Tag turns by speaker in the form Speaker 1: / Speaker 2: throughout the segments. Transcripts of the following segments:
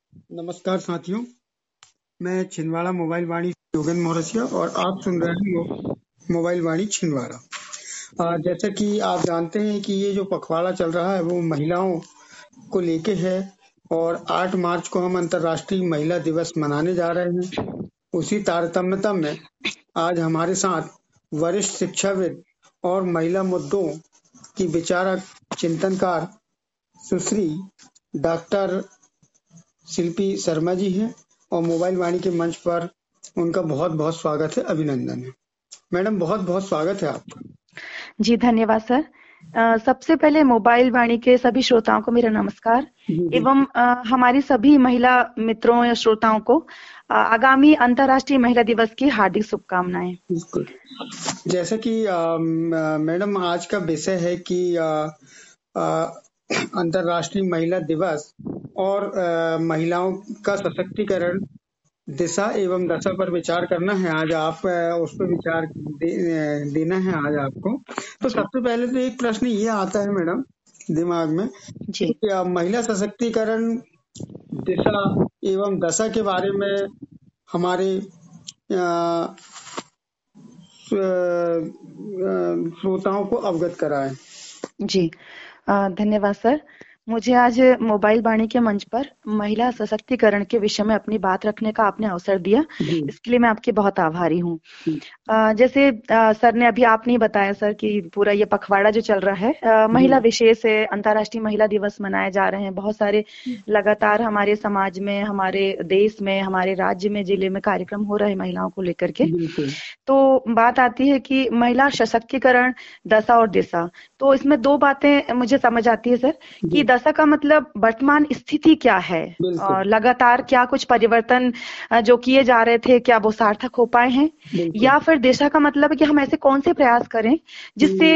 Speaker 1: नमस्कार साथियों, मैं छिंदवाड़ा मोबाइल वाणी से योगेंद्र मौरसिया और आप सुन रहे हैं मोबाइल वाणी छिंदवाड़ा। जैसा कि आप जानते हैं कि ये जो पखवाड़ा चल रहा है वो महिलाओं को लेके है और 8 मार्च को हम अंतर्राष्ट्रीय महिला दिवस मनाने जा रहे हैं। उसी तारतम्यता में आज हमारे साथ वरिष्ठ शिक्षाविद और महिला मुद्दों की विचारक चिंतनकार सुश्री डॉक्टर शिल्पी शर्मा जी हैं और मोबाइल वाणी के मंच पर उनका बहुत बहुत स्वागत है, अभिनंदन है। मैडम, बहुत बहुत स्वागत है आपका।
Speaker 2: जी धन्यवाद सर। सबसे पहले मोबाइल वाणी के सभी श्रोताओं को मेरा नमस्कार एवं हमारी सभी महिला मित्रों या श्रोताओं को आगामी अंतर्राष्ट्रीय महिला दिवस की हार्दिक शुभकामनाएं।
Speaker 1: बिल्कुल। जैसा कि मैडम आज का विषय है कि अंतर्राष्ट्रीय महिला दिवस और महिलाओं का सशक्तिकरण दिशा एवं दशा पर विचार करना है। आज आप उस पर विचार देना है आज आपको। तो सबसे पहले तो एक प्रश्न ये आता है मैडम दिमाग में कि महिला सशक्तिकरण दिशा एवं दशा के बारे में हमारे श्रोताओं को अवगत कराएं।
Speaker 2: जी धन्यवाद सर। मुझे आज मोबाइल वाणी के मंच पर महिला सशक्तिकरण के विषय में अपनी बात रखने का आपने अवसर दिया, इसके लिए मैं आपकी बहुत आभारी हूँ। जैसे सर ने अभी आपने बताया सर कि पूरा ये पखवाड़ा जो चल रहा है महिला विशेष है, अंतर्राष्ट्रीय महिला दिवस मनाए जा रहे हैं। बहुत सारे लगातार हमारे समाज में, हमारे देश में, हमारे राज्य में, जिले में कार्यक्रम हो रहे हैं महिलाओं को लेकर के। तो बात आती है कि महिला सशक्तिकरण दशा और दिशा, तो इसमें दो बातें मुझे समझ आती है सर कि दशा का मतलब वर्तमान स्थिति क्या है और लगातार क्या कुछ परिवर्तन जो किए जा रहे थे क्या वो सार्थक हो पाए हैं, या फिर दिशा का मतलब है कि हम ऐसे कौन से प्रयास करें जिससे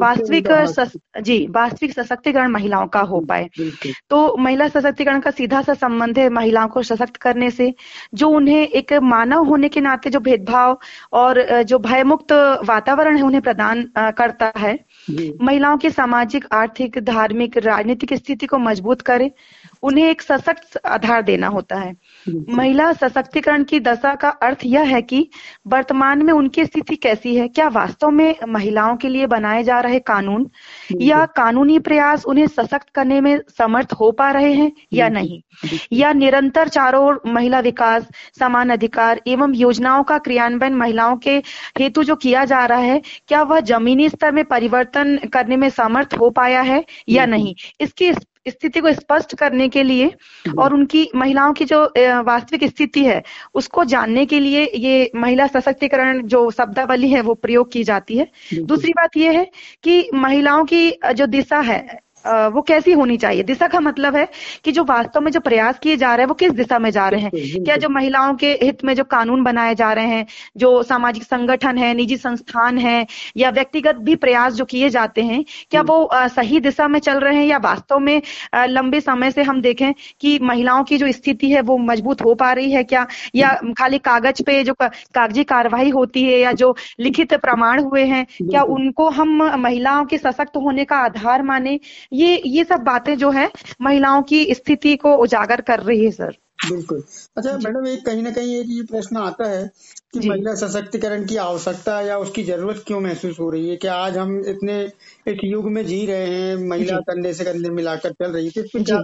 Speaker 2: वास्तविक सशक्तिकरण महिलाओं का हो पाए। तो महिला सशक्तिकरण का सीधा सा संबंध है महिलाओं को सशक्त करने से, जो उन्हें एक मानव होने के नाते जो भेदभाव और जो भयमुक्त वातावरण है उन्हें प्रदान करता है। महिलाओं की सामाजिक, आर्थिक, धार्मिक, राजनीतिक स्थिति को मजबूत करे, उन्हें एक सशक्त आधार देना होता है। महिला सशक्तिकरण की दशा का अर्थ यह है कि वर्तमान में उनकी स्थिति कैसी है, क्या वास्तव में महिलाओं के लिए बनाए जा रहे कानून या कानूनी प्रयास उन्हें सशक्त करने में समर्थ हो पा रहे हैं या नहीं, या निरंतर चारों ओर महिला विकास, समान अधिकार एवं योजनाओं का क्रियान्वयन महिलाओं के हेतु जो किया जा रहा है क्या वह जमीनी स्तर में परिवर्तन करने में समर्थ हो पाया है या नहीं। इसकी स्थिति को स्पष्ट करने के लिए और उनकी महिलाओं की जो वास्तविक स्थिति है उसको जानने के लिए ये महिला सशक्तिकरण जो शब्दावली है वो प्रयोग की जाती है। दूसरी बात ये है कि महिलाओं की जो दिशा है वो कैसी होनी चाहिए। दिशा का मतलब है कि जो वास्तव में जो प्रयास किए जा रहे हैं वो किस दिशा में जा रहे हैं। क्या जो महिलाओं के हित में जो कानून बनाए जा रहे हैं, जो सामाजिक संगठन है, निजी संस्थान है या व्यक्तिगत भी प्रयास जो किए जाते हैं, क्या वो सही दिशा में चल रहे हैं, या वास्तव में लंबे समय से हम देखें कि महिलाओं की जो स्थिति है वो मजबूत हो पा रही है क्या, या खाली कागज पे जो कागजी कार्रवाई होती है या जो लिखित प्रमाण हुए हैं क्या उनको हम महिलाओं के सशक्त होने का आधार माने। ये सब बातें जो है महिलाओं की स्थिति को उजागर कर रही है सर।
Speaker 1: बिल्कुल। अच्छा मैडम, एक कहीं ना कहीं एक ये प्रश्न आता है कि महिला सशक्तिकरण की आवश्यकता या उसकी जरूरत क्यों महसूस हो रही है। क्या आज हम इतने एक युग में जी रहे हैं, महिला कंधे से कंधे मिलाकर चल रही है, तो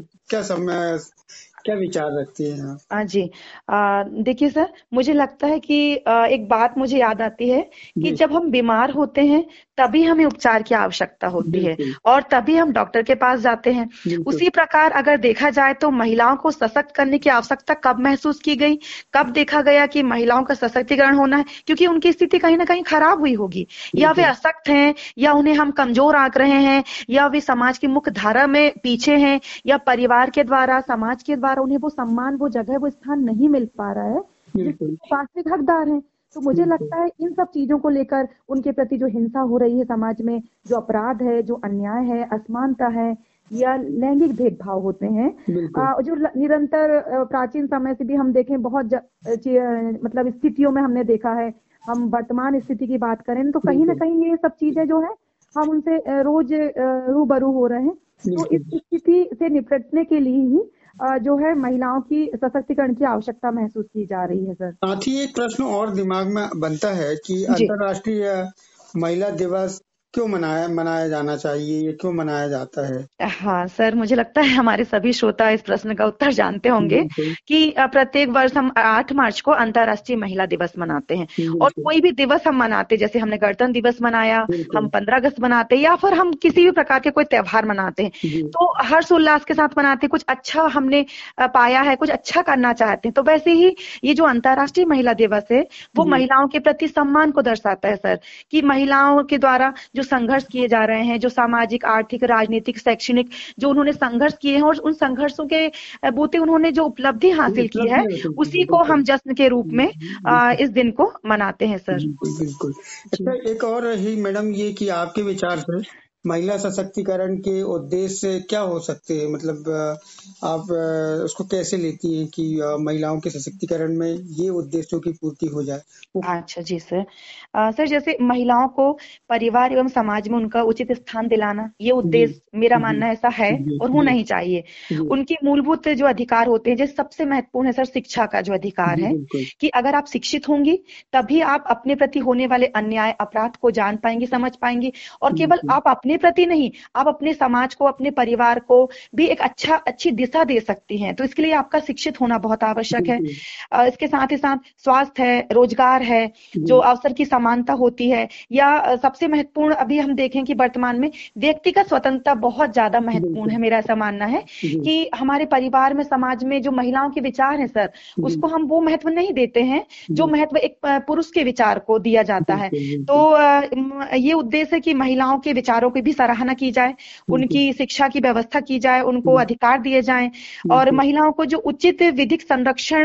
Speaker 1: क्या विचार रखती है आप?
Speaker 2: जी देखिए सर, मुझे लगता है कि एक बात मुझे याद आती है कि जब हम बीमार होते हैं तभी हमें उपचार की आवश्यकता होती है और तभी हम डॉक्टर के पास जाते हैं। उसी प्रकार अगर देखा जाए तो महिलाओं को सशक्त करने की आवश्यकता कब महसूस की गई, कब देखा गया कि महिलाओं का सशक्तिकरण होना है, क्योंकि उनकी स्थिति कहीं ना कहीं खराब हुई होगी, या वे अशक्त हैं, या उन्हें हम कमजोर आंक रहे हैं, या वे समाज की मुख्य धारा में पीछे हैं, या परिवार के द्वारा, समाज के द्वारा उन्हें वो सम्मान, वो जगह, वो स्थान नहीं मिल पा रहा है जिसके वास्तविक हकदार हैं। तो मुझे लगता है इन सब चीजों को लेकर उनके प्रति जो हिंसा हो रही है समाज में, जो अपराध है, जो अन्याय है, असमानता है या लैंगिक भेदभाव होते हैं, जो निरंतर प्राचीन समय से भी हम देखें बहुत मतलब स्थितियों में हमने देखा है। हम वर्तमान स्थिति की बात करें तो कहीं ना कहीं ये सब चीजें जो है हम उनसे रोज रूबरू हो रहे हैं। तो इस स्थिति से निपटने के लिए ही जो है महिलाओं की सशक्तिकरण की आवश्यकता महसूस की जा रही है सर।
Speaker 1: साथ ही एक प्रश्न और दिमाग में बनता है कि
Speaker 2: जी।
Speaker 1: अंतर्राष्ट्रीय महिला दिवस क्यों मनाया जाना चाहिए, ये क्यों मनाया जाता है?
Speaker 2: हाँ सर, मुझे लगता है हमारे सभी श्रोता इस प्रश्न का उत्तर जानते होंगे
Speaker 1: बिल्कुल
Speaker 2: कि प्रत्येक वर्ष हम 8 मार्च को अंतर्राष्ट्रीय महिला दिवस मनाते हैं। और
Speaker 1: बिल्कुल
Speaker 2: कोई भी दिवस हम मनाते, जैसे हमने गणतंत्र दिवस मनाया, हम
Speaker 1: बिल्कुल
Speaker 2: 15 अगस्त मनाते, या फिर हम किसी भी प्रकार के कोई त्योहार मनाते हैं,
Speaker 1: जी
Speaker 2: तो हर्ष उल्लास के साथ मनाते हैं। कुछ अच्छा हमने पाया है, कुछ अच्छा करना चाहते हैं। तो वैसे ही ये जो अंतर्राष्ट्रीय महिला दिवस है, वो
Speaker 1: जी
Speaker 2: महिलाओं के प्रति सम्मान को दर्शाता है सर, कि महिलाओं के द्वारा जो संघर्ष किए जा रहे हैं, जो सामाजिक, आर्थिक, राजनीतिक, शैक्षणिक जो उन्होंने संघर्ष किए हैं, और उन संघर्षों के बूते उन्होंने जो उपलब्धि हासिल की है,
Speaker 1: उपलब्धि हासिल की
Speaker 2: उसी
Speaker 1: है,
Speaker 2: को
Speaker 1: बिल्कुल
Speaker 2: हम जश्न के रूप में
Speaker 1: बिल्कुल
Speaker 2: इस दिन को मनाते हैं सर।
Speaker 1: बिल्कुल बिल्कुल।
Speaker 2: जी।
Speaker 1: अच्छा, एक और ही मैडम, ये कि आपके विचार से महिला सशक्तिकरण के उद्देश्य क्या हो सकते हैं? मतलब आप उसको कैसे लेती हैं कि महिलाओं के सशक्तिकरण में ये उद्देश्यों की पूर्ति हो जाए? वो
Speaker 2: अच्छा जी सर। सर, जैसे महिलाओं को परिवार एवं समाज में उनका उचित स्थान दिलाना, ये
Speaker 1: जी
Speaker 2: उद्देश्य मेरा
Speaker 1: जी
Speaker 2: मानना ऐसा है
Speaker 1: जी
Speaker 2: और
Speaker 1: जी
Speaker 2: होना ही चाहिए।
Speaker 1: जी
Speaker 2: उनकी मूलभूत जो अधिकार होते हैं, जैसे सबसे महत्वपूर्ण है सर शिक्षा का जो अधिकार
Speaker 1: जी
Speaker 2: है,
Speaker 1: बिल्कुल
Speaker 2: कि अगर आप शिक्षित होंगी तभी आप अपने प्रति होने वाले अन्याय, अपराध को जान पाएंगी, समझ पाएंगी। और केवल
Speaker 1: बिल्कुल
Speaker 2: आप अपने प्रति नहीं, आप अपने समाज को, अपने परिवार को भी एक अच्छी दिशा दे सकती हैं। तो इसके लिए आपका शिक्षित होना बहुत आवश्यक है।
Speaker 1: बिल्कुल
Speaker 2: इसके साथ ही साथ स्वास्थ्य है, रोजगार है, जो
Speaker 1: जी
Speaker 2: अवसर की समानता होती है, या सबसे महत्वपूर्ण अभी हम देखें कि वर्तमान में व्यक्तिगत स्वतंत्रता बहुत ज्यादा महत्वपूर्ण
Speaker 1: बिल्कुल
Speaker 2: है। मेरा ऐसा मानना है
Speaker 1: जी
Speaker 2: कि हमारे परिवार में, समाज में जो महिलाओं के विचार हैं सर,
Speaker 1: जी
Speaker 2: उसको हम वो महत्व नहीं देते हैं जो
Speaker 1: जी
Speaker 2: महत्व एक पुरुष के विचार को दिया जाता है।
Speaker 1: बिल्कुल
Speaker 2: तो
Speaker 1: बिल्कुल
Speaker 2: ये उद्देश्य है कि महिलाओं के विचारों की भी सराहना की जाए,
Speaker 1: बिल्कुल
Speaker 2: उनकी शिक्षा की व्यवस्था की जाए, उनको
Speaker 1: जी
Speaker 2: अधिकार दिए जाएं, और
Speaker 1: बिल्कुल
Speaker 2: महिलाओं को जो उचित विधिक संरक्षण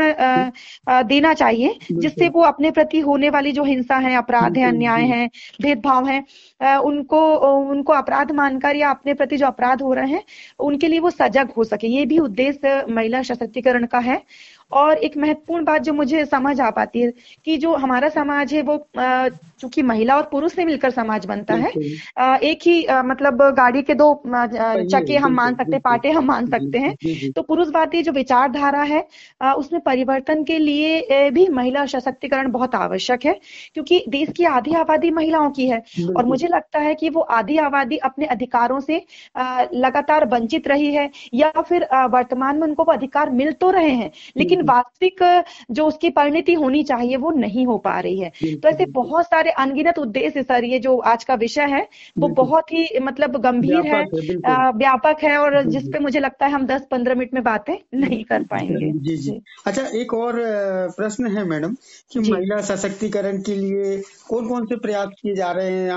Speaker 2: देना चाहिए, जिससे
Speaker 1: बिल्कुल
Speaker 2: वो अपने प्रति होने वाली जो हिंसा है, अपराध है,
Speaker 1: बिल्कुल
Speaker 2: अन्याय
Speaker 1: जी
Speaker 2: है, भेदभाव है, उनको उनको अपराध मानकर या अपने प्रति जो अपराध हो रहे हैं, उनके लिए वो सजग हो सके। ये भी उद्देश्य महिला सशक्तिकरण का है। और एक महत्वपूर्ण बात जो मुझे समझ आ पाती है, कि जो हमारा समाज है वो चूंकि महिला और पुरुष से मिलकर समाज बनता है,
Speaker 1: बिल्कुल
Speaker 2: एक ही मतलब गाड़ी के दो
Speaker 1: पहिए
Speaker 2: चक्के हम मान
Speaker 1: बिल्कुल
Speaker 2: सकते हैं,
Speaker 1: बिल्कुल
Speaker 2: पाटे हम मान
Speaker 1: जी
Speaker 2: सकते हैं।
Speaker 1: जी जी
Speaker 2: तो पुरुषवादी जो विचारधारा है, उसमें परिवर्तन के लिए भी महिला सशक्तिकरण बहुत आवश्यक है, क्योंकि देश की आधी आबादी महिलाओं की है। और
Speaker 1: बिल्कुल
Speaker 2: मुझे लगता है कि वो आधी आबादी अपने अधिकारों से लगातार वंचित रही है, या फिर वर्तमान में उनको वो अधिकार मिल तो रहे हैं, लेकिन
Speaker 1: बिल्कुल
Speaker 2: वास्तविक जो उसकी परिणति होनी चाहिए वो नहीं हो पा रही है। तो
Speaker 1: बिल्कुल
Speaker 2: ऐसे
Speaker 1: बिल्कुल
Speaker 2: बहुत सारे अनगिनत उद्देश्य सर, ये जो आज का विषय है वो
Speaker 1: बिल्कुल
Speaker 2: बहुत ही मतलब गंभीर है,
Speaker 1: व्यापक है बिल्कुल
Speaker 2: व्यापक है, और
Speaker 1: जी
Speaker 2: जिस
Speaker 1: जी
Speaker 2: पे मुझे लगता है हम 10-15 मिनट में बातें नहीं कर पाएंगे।
Speaker 1: जी जी।
Speaker 2: जी।
Speaker 1: अच्छा, एक और प्रश्न है मैडम कि
Speaker 2: जी।
Speaker 1: महिला सशक्तिकरण के लिए कौन कौन से प्रयास किए जा रहे हैं?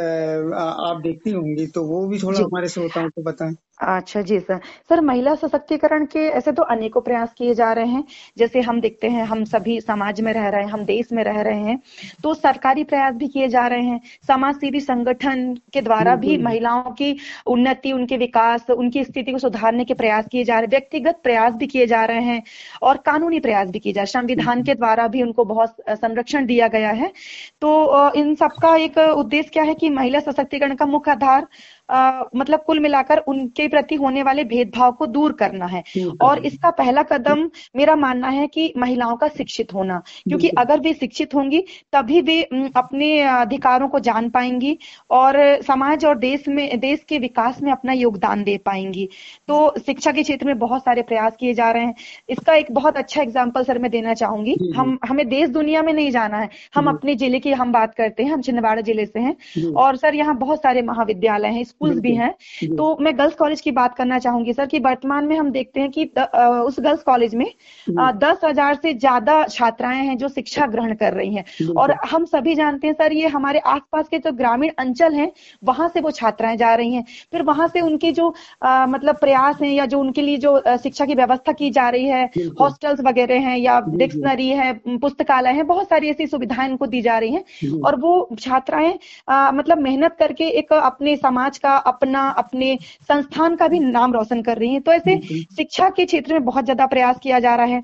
Speaker 1: आप देखती होंगी, तो वो भी थोड़ा
Speaker 2: जी।
Speaker 1: हमारे श्रोताओं को बताएं।
Speaker 2: अच्छा जी सर। सर, महिला सशक्तिकरण के ऐसे तो अनेकों प्रयास किए जा रहे हैं। जैसे हम देखते हैं, हम सभी समाज में रह रहे हैं, हम देश में रह रहे हैं, तो सरकारी प्रयास भी किए जा रहे हैं। समाज सेवी संगठन के द्वारा भी
Speaker 1: बिल्कुल
Speaker 2: महिलाओं की उन्नति, उनके विकास, उनकी स्थिति को सुधारने के प्रयास किए जा रहे हैं। व्यक्तिगत प्रयास भी किए जा रहे हैं, और कानूनी प्रयास भी किए जा रहे हैं। संविधान के द्वारा भी उनको बहुत संरक्षण दिया गया है। तो इन सबका एक उद्देश्य क्या है कि महिला सशक्तिकरण का मुख्य आधार मतलब कुल मिलाकर उनके प्रति होने वाले भेदभाव को दूर करना है।
Speaker 1: दूर
Speaker 2: और
Speaker 1: करना
Speaker 2: इसका पहला कदम मेरा मानना है कि महिलाओं का शिक्षित होना, क्योंकि
Speaker 1: बिल्कुल
Speaker 2: अगर वे शिक्षित होंगी तभी वे अपने अधिकारों को जान पाएंगी, और समाज और देश के विकास में अपना योगदान दे पाएंगी। तो शिक्षा के क्षेत्र में बहुत सारे प्रयास किए जा रहे हैं। इसका एक बहुत अच्छा एग्जाम्पल सर मैं देना चाहूंगी।
Speaker 1: जी जी
Speaker 2: हमें देश दुनिया में नहीं जाना है, हम
Speaker 1: जी
Speaker 2: अपने जिले की हम बात करते हैं, हम छिंदवाड़ा जिले से हैं।
Speaker 1: जी
Speaker 2: और सर, यहाँ बहुत सारे महाविद्यालय हैं, स्कूल्स भी
Speaker 1: बिल्कुल
Speaker 2: हैं।
Speaker 1: जी
Speaker 2: तो मैं गर्ल्स कॉलेज की बात करना चाहूंगी सर, कि वर्तमान में हम देखते हैं कि उस गर्ल्स कॉलेज में
Speaker 1: जी
Speaker 2: 10,000 से ज्यादा छात्राएं हैं जो शिक्षा ग्रहण कर रही हैं। और
Speaker 1: बिल्कुल
Speaker 2: हम सभी जानते हैं सर, ये हमारे आसपास के जो ग्रामीण अंचल हैं, वहां से वो छात्राएं जा रही हैं। फिर वहां से उनके जो मतलब प्रयास हैं, या जो उनके लिए जो शिक्षा की व्यवस्था की जा रही है,
Speaker 1: बिल्कुल
Speaker 2: हॉस्टल्स वगैरह हैं, या
Speaker 1: जी जी
Speaker 2: डिक्शनरी है, पुस्तकालय है, बहुत सारी ऐसी सुविधाएं उनको दी जा रही हैं।
Speaker 1: जी
Speaker 2: और वो छात्राएं मतलब मेहनत करके एक अपने समाज का, अपने संस्थान का भी नाम रोशन कर रही हैं। तो ऐसे
Speaker 1: बिल्कुल
Speaker 2: शिक्षा के क्षेत्र में बहुत ज्यादा प्रयास किया जा रहा है।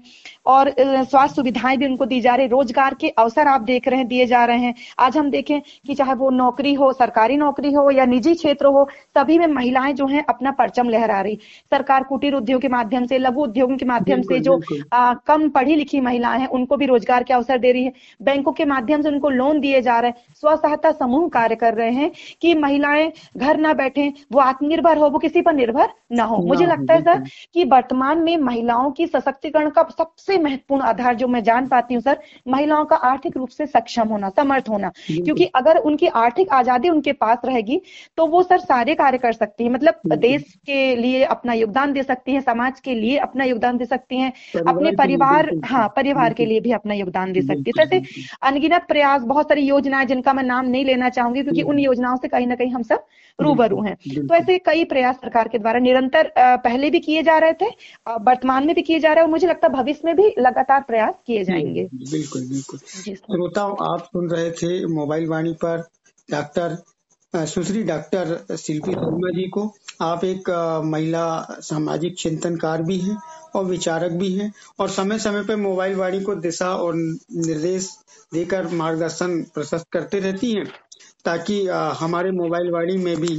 Speaker 2: और स्वास्थ्य सुविधाएं भी उनको दी जा रही, रोजगार के अवसर आप देख रहे हैं दिए जा रहे हैं। आज हम देखें कि चाहे वो नौकरी हो, सरकारी नौकरी हो या निजी क्षेत्र हो, सभी में महिलाएं जो हैं अपना परचम लहरा रही। सरकार कुटीर उद्योग के माध्यम से, लघु उद्योगों के माध्यम से जो कम पढ़ी लिखी महिलाएं हैं उनको भी रोजगार के अवसर दे रही है। बैंकों के माध्यम से उनको लोन दिए जा रहे हैं। स्व सहायता समूह कार्य कर रहे हैं कि महिलाएं घर ना बैठे, वो आत्मनिर्भर हो, वो किसी पर निर्भर ना हो। मुझे लगता है सर कि वर्तमान में महिलाओं की सशक्तिकरण का सबसे महत्वपूर्ण आधार जो मैं जान पाती हूँ सर, महिलाओं का आर्थिक रूप से सक्षम होना, समर्थ होना। क्योंकि अगर उनकी आर्थिक आजादी उनके पास रहेगी तो वो सर सारे कार्य कर सकती है, मतलब देश के लिए अपना योगदान दे सकती है, समाज के लिए अपना योगदान दे सकती हैं, अपने परिवार के लिए भी अपना योगदान दे सकती है। ऐसे अनगिनत प्रयास, बहुत सारी योजनाएं जिनका मैं नाम नहीं लेना चाहूंगी क्योंकि उन योजनाओं से कहीं ना कहीं हम सब रूबरू हैं। तो ऐसे कई प्रयास सरकार के द्वारा निरंतर पहले भी किए जा रहे थे, वर्तमान में भी किए जा रहे हैं और मुझे लगता है भविष्य में भी लगातार प्रयास किए जाएंगे।
Speaker 1: बिल्कुल बिल्कुल। श्रोताओं, आप सुन रहे थे मोबाइल वाणी पर सुश्री डॉक्टर शिल्पी शर्मा जी को। आप एक महिला सामाजिक चिंतनकार भी हैं और विचारक भी हैं और समय समय पर मोबाइल वाणी को दिशा और निर्देश देकर मार्गदर्शन प्रशस्त करते रहती हैं ताकि हमारे मोबाइल वाणी में भी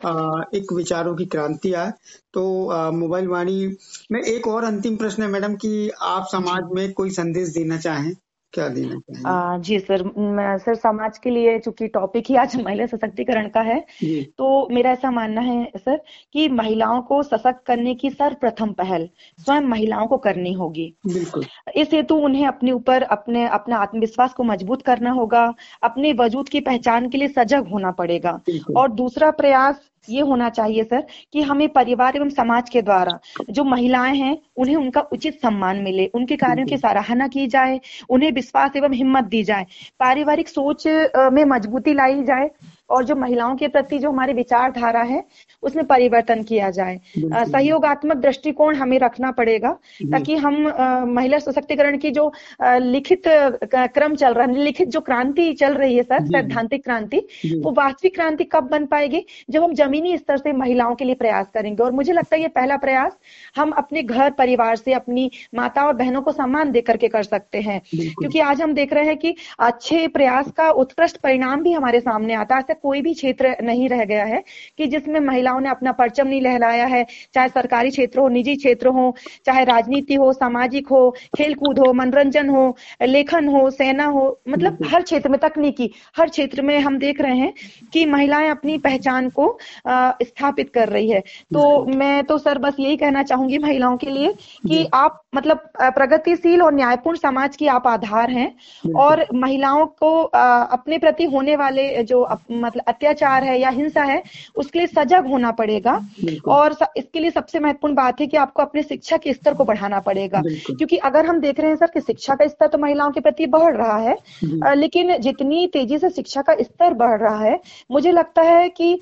Speaker 1: एक विचारों की क्रांति आए। तो मोबाइल वाणी में एक और अंतिम प्रश्न है मैडम कि आप समाज में कोई संदेश देना चाहें, क्या देना चाहेंगे?
Speaker 2: जी सर, समाज के लिए चूंकि टॉपिक ही आज महिला सशक्तिकरण का है, तो मेरा ऐसा मानना है सर कि महिलाओं को सशक्त करने की सर्वप्रथम पहल स्वयं महिलाओं को करनी होगी। इस हेतु उन्हें अपने ऊपर अपना आत्मविश्वास को मजबूत करना होगा, अपने वजूद की पहचान के लिए सजग होना पड़ेगा। और दूसरा प्रयास ये होना चाहिए सर कि हमें परिवार एवं समाज के द्वारा जो महिलाएं हैं उन्हें उनका उचित सम्मान मिले, उनके कार्यों की सराहना की जाए, उन्हें विश्वास एवं हिम्मत दी जाए, पारिवारिक सोच में मजबूती लाई जाए और जो महिलाओं के प्रति जो हमारी विचारधारा है उसमें परिवर्तन किया जाए। सहयोगात्मक दृष्टिकोण हमें रखना पड़ेगा ताकि हम महिला सशक्तिकरण की जो लिखित क्रम चल रहा है, लिखित जो क्रांति चल रही है सर, सैद्धांतिक क्रांति, वो वास्तविक क्रांति कब बन पाएगी? जब हम जमीनी स्तर से महिलाओं के लिए प्रयास करेंगे। और मुझे लगता है ये पहला प्रयास हम अपने घर परिवार से, अपनी माता और बहनों को सम्मान दे करके कर सकते हैं। क्योंकि आज हम देख रहे हैं कि अच्छे प्रयास का उत्कृष्ट परिणाम भी हमारे सामने आता है। कोई भी क्षेत्र नहीं रह गया है कि जिसमें महिलाओं ने अपना परचम नहीं लहराया है, चाहे सरकारी क्षेत्र हो, निजी क्षेत्र हो, चाहे राजनीति हो, सामाजिक हो, खेलकूद हो, मनोरंजन हो, लेखन हो, सेना हो, मतलब हर क्षेत्र में, तकनीकी हर क्षेत्र में हम देख रहे हैं कि महिलाएं अपनी पहचान को स्थापित कर रही है। तो मैं तो सर बस यही कहना चाहूंगी महिलाओं के लिए कि आप मतलब प्रगतिशील और न्यायपूर्ण समाज की आप आधार हैं और महिलाओं को अपने प्रति होने वाले जो मतलब अत्याचार है या हिंसा है उसके लिए सजग होना पड़ेगा। और इसके लिए सबसे महत्वपूर्ण बात है कि आपको अपने शिक्षा के स्तर को बढ़ाना पड़ेगा। क्योंकि अगर हम देख रहे हैं सर कि शिक्षा का स्तर तो महिलाओं के प्रति बढ़ रहा है, लेकिन जितनी तेजी से शिक्षा का स्तर बढ़ रहा है, मुझे लगता है कि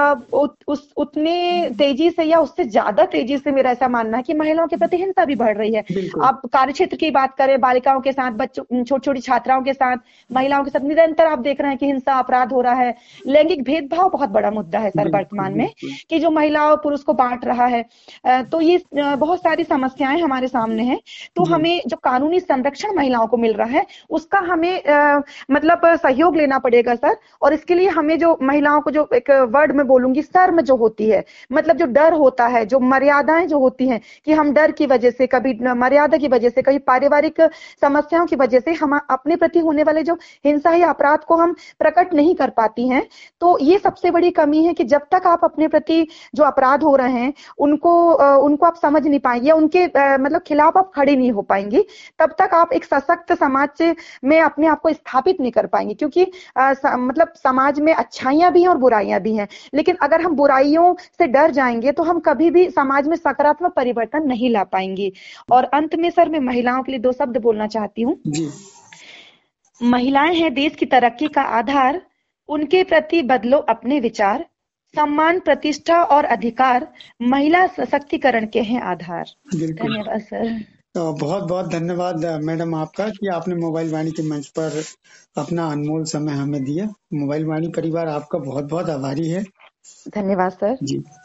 Speaker 2: उतने तेजी से या उससे ज्यादा तेजी से मेरा ऐसा मानना है कि महिलाओं के प्रति हिंसा भी बढ़ रही है। आप कार्य क्षेत्र की बात करें, बालिकाओं के साथ, बच्चों, छोटी छोटी छात्राओं के साथ, महिलाओं के साथ निरंतर आप देख रहे हैं कि हिंसा, अपराध हो रहा है। लैंगिक भेदभाव बहुत बड़ा मुद्दा है सर वर्तमान में कि जो महिला और पुरुष को बांट रहा है। तो ये बहुत सारी समस्याएं हमारे सामने हैं। तो हमें जो कानूनी संरक्षण महिलाओं को मिल रहा है उसका हमें मतलब सहयोग लेना पड़ेगा सर। और इसके लिए हमें जो महिलाओं को, जो एक वर्ड में बोलूंगी, शर्म जो होती है, मतलब जो डर होता है, जो मर्यादाएं जो होती हैं कि हम डर की वजह से, कभी मर्यादा की वजह से, कभी पारिवारिक समस्याओं की वजह से हम अपने प्रति होने वाले जो हिंसा या अपराध को हम प्रकट नहीं कर पाती हैं। तो ये सबसे बड़ी कमी है कि जब तक आप अपने प्रति जो अपराध हो रहे हैं उनको आप समझ नहीं पाएंगे या उनके मतलब खिलाफ आप खड़े नहीं हो पाएंगे, तब तक आप एक सशक्त समाज में अपने आप को स्थापित नहीं कर पाएंगे। क्योंकि मतलब समाज में अच्छाइयां भी हैं और बुराइयां भी हैं, लेकिन अगर हम बुराइयों से डर जाएंगे तो हम कभी भी समाज में सकारात्मक परिवर्तन नहीं ला पाएंगे। और अंत में सर मैं महिलाओं के लिए 2 शब्द बोलना चाहती हूँ। महिलाएं हैं देश की तरक्की का आधार, उनके प्रति बदलो अपने विचार, सम्मान, प्रतिष्ठा और अधिकार महिला सशक्तिकरण के हैं आधार। धन्यवाद सर।
Speaker 1: तो बहुत बहुत धन्यवाद मैडम आपका कि आपने मोबाइल वाणी के मंच पर अपना अनमोल समय हमें दिया। मोबाइल वाणी परिवार आपका बहुत बहुत आभारी है।
Speaker 2: धन्यवाद सर।
Speaker 1: जी।